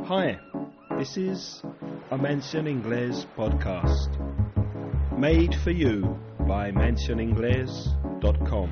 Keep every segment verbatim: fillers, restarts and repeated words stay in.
Hi, this is a Mention Inglés podcast, made for you by mention ingles dot com.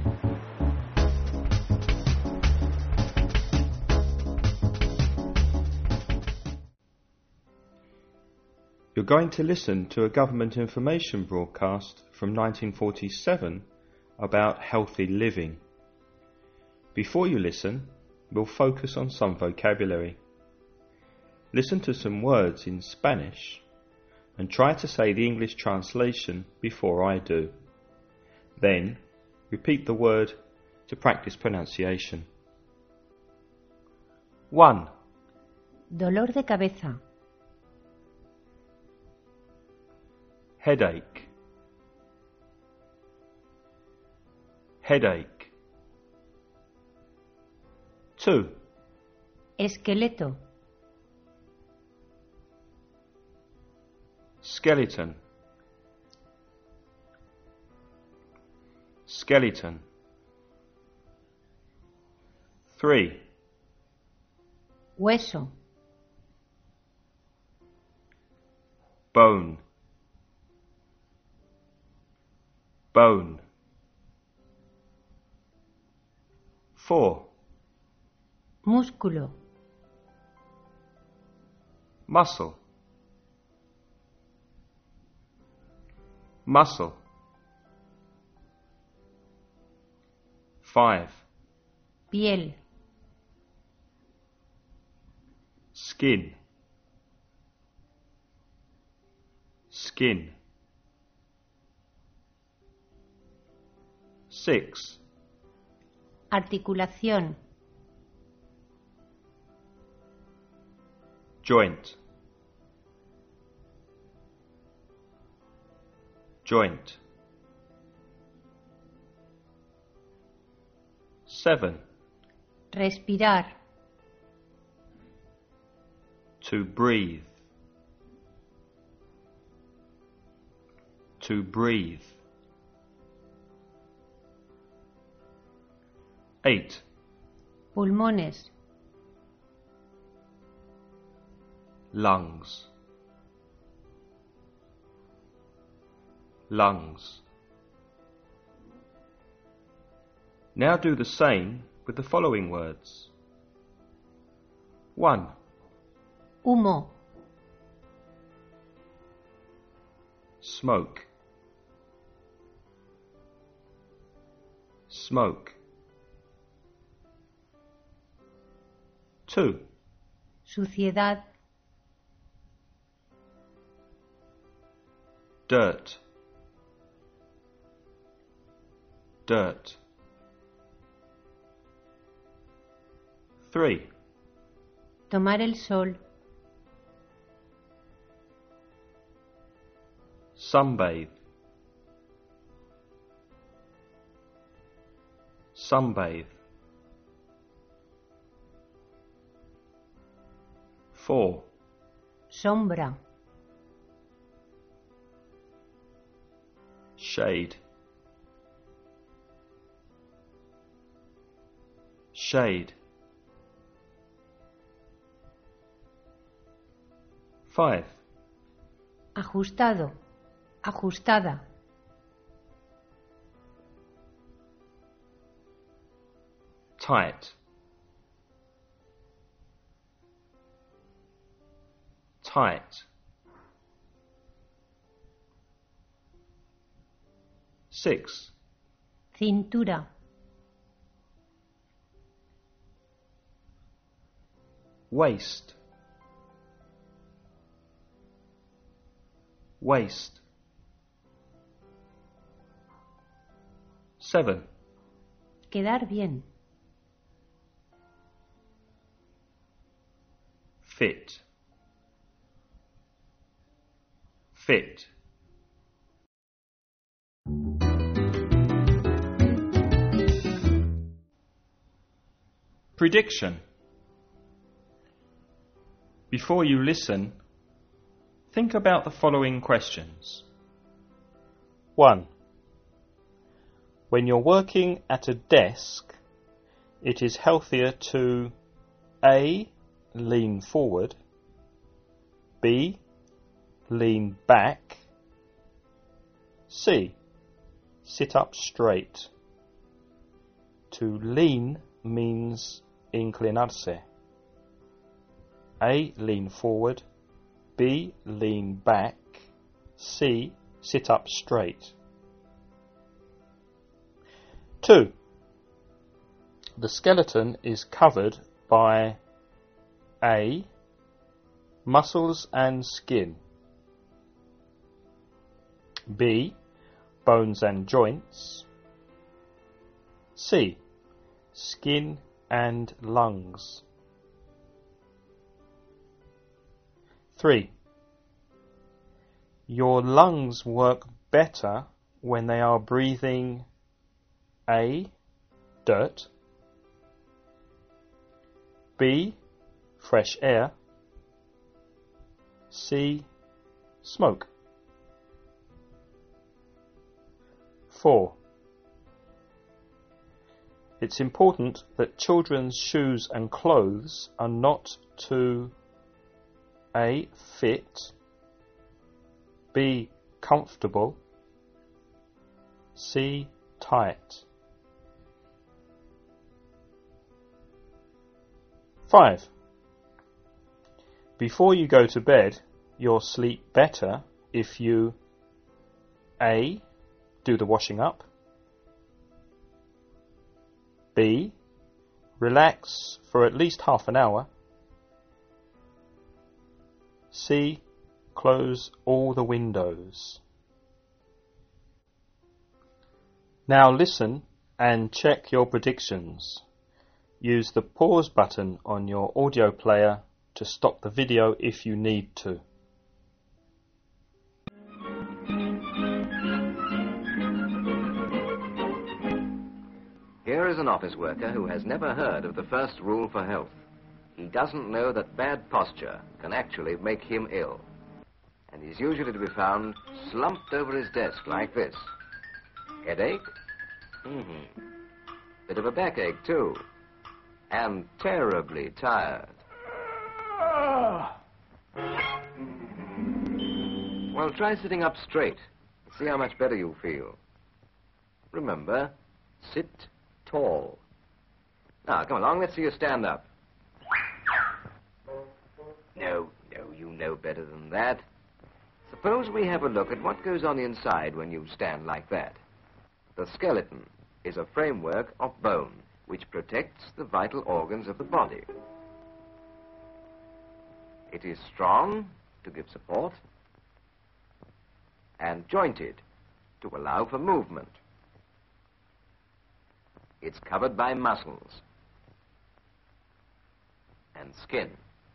You're going to listen to a government information broadcast from nineteen forty-seven about healthy living. Before you listen, we'll focus on some vocabulary. Listen to some words in Spanish and try to say the English translation before I do. Then, repeat the word to practice pronunciation. one. Dolor de cabeza. Headache. Headache. two. Esqueleto. Skeleton. Skeleton. three. Hueso. Bone. Bone. four. Músculo. Muscle. Muscle. five. Piel. Skin. Skin. six. Articulación. Joint. Joint. seven. Respirar. To breathe. To breathe. eight. Pulmones. Lungs. Lungs. Now do the same with the following words. one. Humo. Smoke. Smoke. two. Suciedad. Dirt. Dirt. three. Tomar el sol. Sunbathe. Sunbathe. four. Sombra. Shade. Shade. five. Ajustado. Ajustada. Tight. Tight. six. Cintura. Waist. Waist. seven. Quedar bien. Fit. Fit. Prediction. Before you listen, think about the following questions. one. When you're working at a desk, it is healthier to A. Lean forward, B. Lean back. C. Sit up straight. To lean means inclinarse. A. Lean forward. B. Lean back. C. Sit up straight. two. The skeleton is covered by A. Muscles and skin. B. Bones and joints. C. Skin and lungs. three. Your lungs work better when they are breathing A. Dirt. B. Fresh air. C. Smoke. four. It's important that children's shoes and clothes are not too A. Fit. B. Comfortable. C. Tight. five. Before you go to bed, you'll sleep better if you A. Do the washing up. B. Relax for at least half an hour. C. Close all the windows. Now listen and check your predictions. Use the pause button on your audio player to stop the video if you need to. Here is an office worker who has never heard of the first rule for health. He doesn't know that bad posture can actually make him ill. And he's usually to be found slumped over his desk like this. Headache? Mm-hmm. Bit of a backache, too. And terribly tired. Well, try sitting up straight. See how much better you feel. Remember, sit tall. Now, come along, let's see you stand up. No, no, you know better than that. Suppose we have a look at what goes on inside when you stand like that. The skeleton is a framework of bone which protects the vital organs of the body. It is strong to give support and jointed to allow for movement. It's covered by muscles and skin.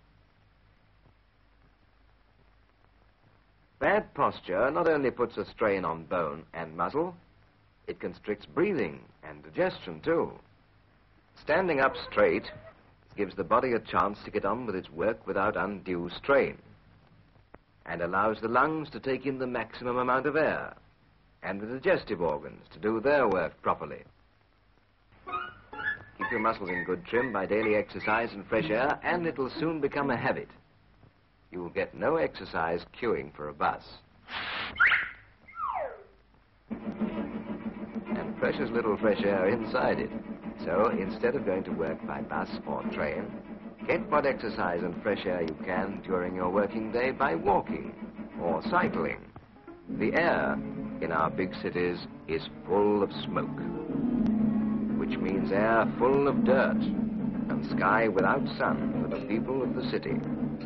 Bad posture not only puts a strain on bone and muscle, it constricts breathing and digestion too. Standing up straight gives the body a chance to get on with its work without undue strain, and allows the lungs to take in the maximum amount of air, and the digestive organs to do their work properly. Keep your muscles in good trim by daily exercise and fresh air, and it'll soon become a habit. You will get no exercise queuing for a bus. And precious little fresh air inside it. So, instead of going to work by bus or train, get what exercise and fresh air you can during your working day by walking or cycling. The air in our big cities is full of smoke, which means air full of dirt and sky without sun for the people of the city.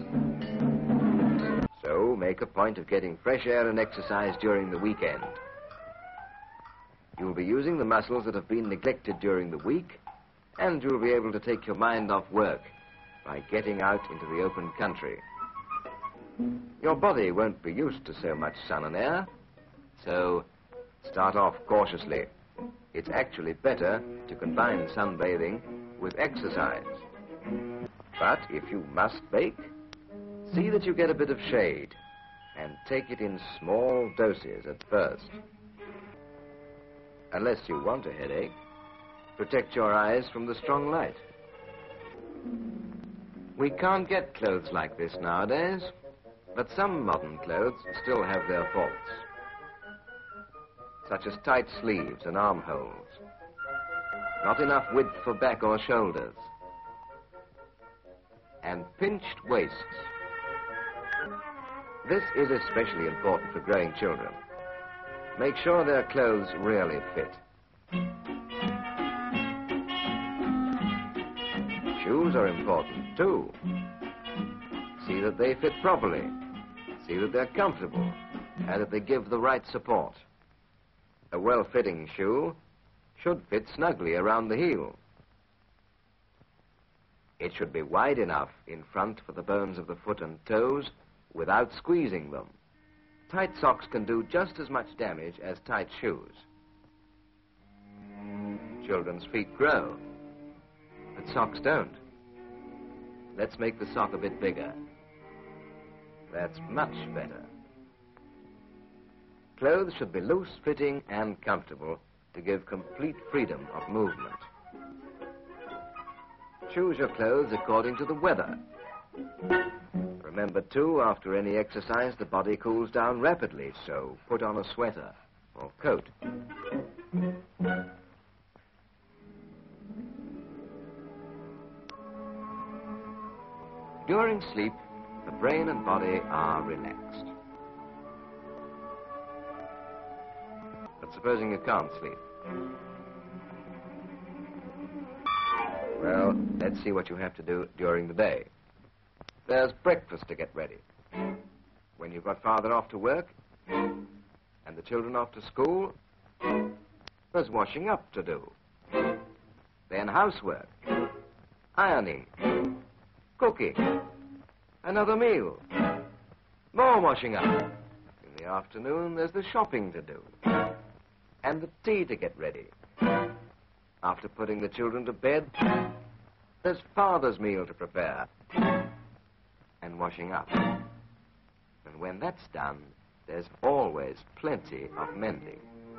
So, make a point of getting fresh air and exercise during the weekend. You'll be using the muscles that have been neglected during the week, and you'll be able to take your mind off work by getting out into the open country. Your body won't be used to so much sun and air, so start off cautiously. It's actually better to combine sunbathing with exercise. But if you must bake, see that you get a bit of shade and take it in small doses at first. Unless you want a headache, protect your eyes from the strong light. We can't get clothes like this nowadays. But some modern clothes still have their faults, such as tight sleeves and armholes, not enough width for back or shoulders, and pinched waists. This is especially important for growing children. Make sure their clothes really fit. Shoes are important too. See that they fit properly. See that they're comfortable and that they give the right support. A well-fitting shoe should fit snugly around the heel. It should be wide enough in front for the bones of the foot and toes without squeezing them. Tight socks can do just as much damage as tight shoes. Children's feet grow, but socks don't. Let's make the sock a bit bigger. That's much better. Clothes should be loose-fitting and comfortable to give complete freedom of movement. Choose your clothes according to the weather. Remember, too, after any exercise, the body cools down rapidly, so put on a sweater or coat. During sleep, the brain and body are relaxed. But supposing you can't sleep? Well, let's see what you have to do during the day. There's breakfast to get ready. When you've got father off to work and the children off to school, there's washing up to do. Then housework, ironing, cooking, another meal, more washing up. In the afternoon, there's the shopping to do and the tea to get ready. After putting the children to bed, there's father's meal to prepare and washing up. And when that's done, there's always plenty of mending.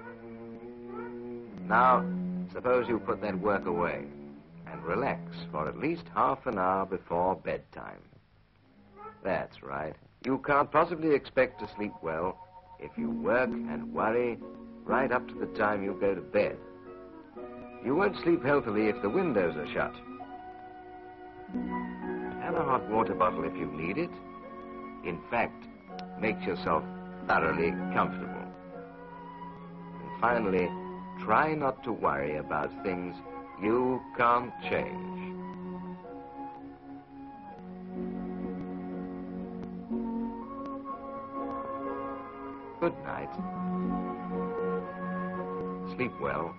Now, suppose you put that work away and relax for at least half an hour before bedtime. That's right. You can't possibly expect to sleep well if you work and worry right up to the time you go to bed. You won't sleep healthily if the windows are shut. Have a hot water bottle if you need it. In fact, make yourself thoroughly comfortable. And finally, try not to worry about things you can't change. Good night. Sleep well.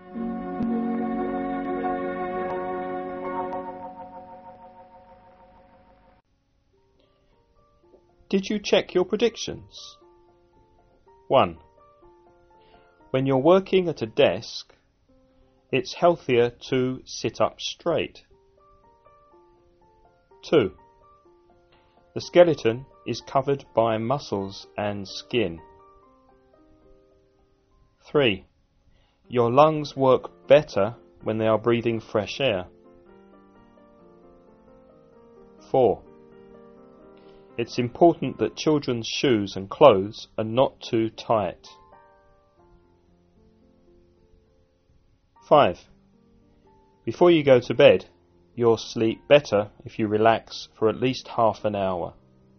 Did you check your predictions? one. When you're working at a desk, it's healthier to sit up straight. two. The skeleton is covered by muscles and skin. three. Your lungs work better when they are breathing fresh air. four. It's important that children's shoes and clothes are not too tight. five. Before you go to bed, you'll sleep better if you relax for at least half an hour.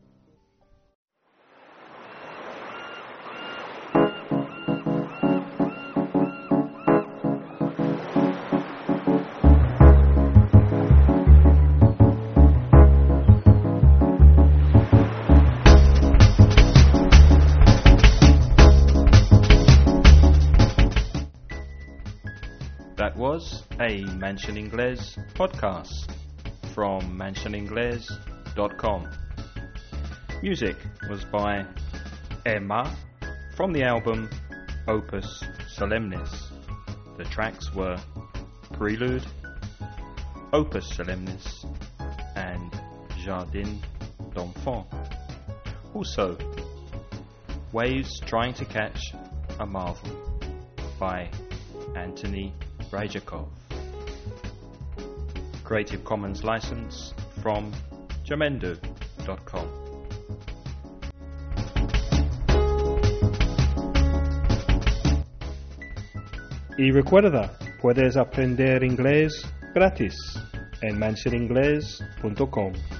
That was a Mansion Inglés podcast from mansion inglés dot com. Music was by Emma from the album Opus Solemnis. The tracks were Prelude, Opus Solemnis and Jardin d'Enfants. Also, Waves Trying to Catch a Marvel by Anthony Ryjakov. Creative Commons license from jamendo dot com. Y recuerda, puedes aprender inglés gratis en mansion inglés punto com.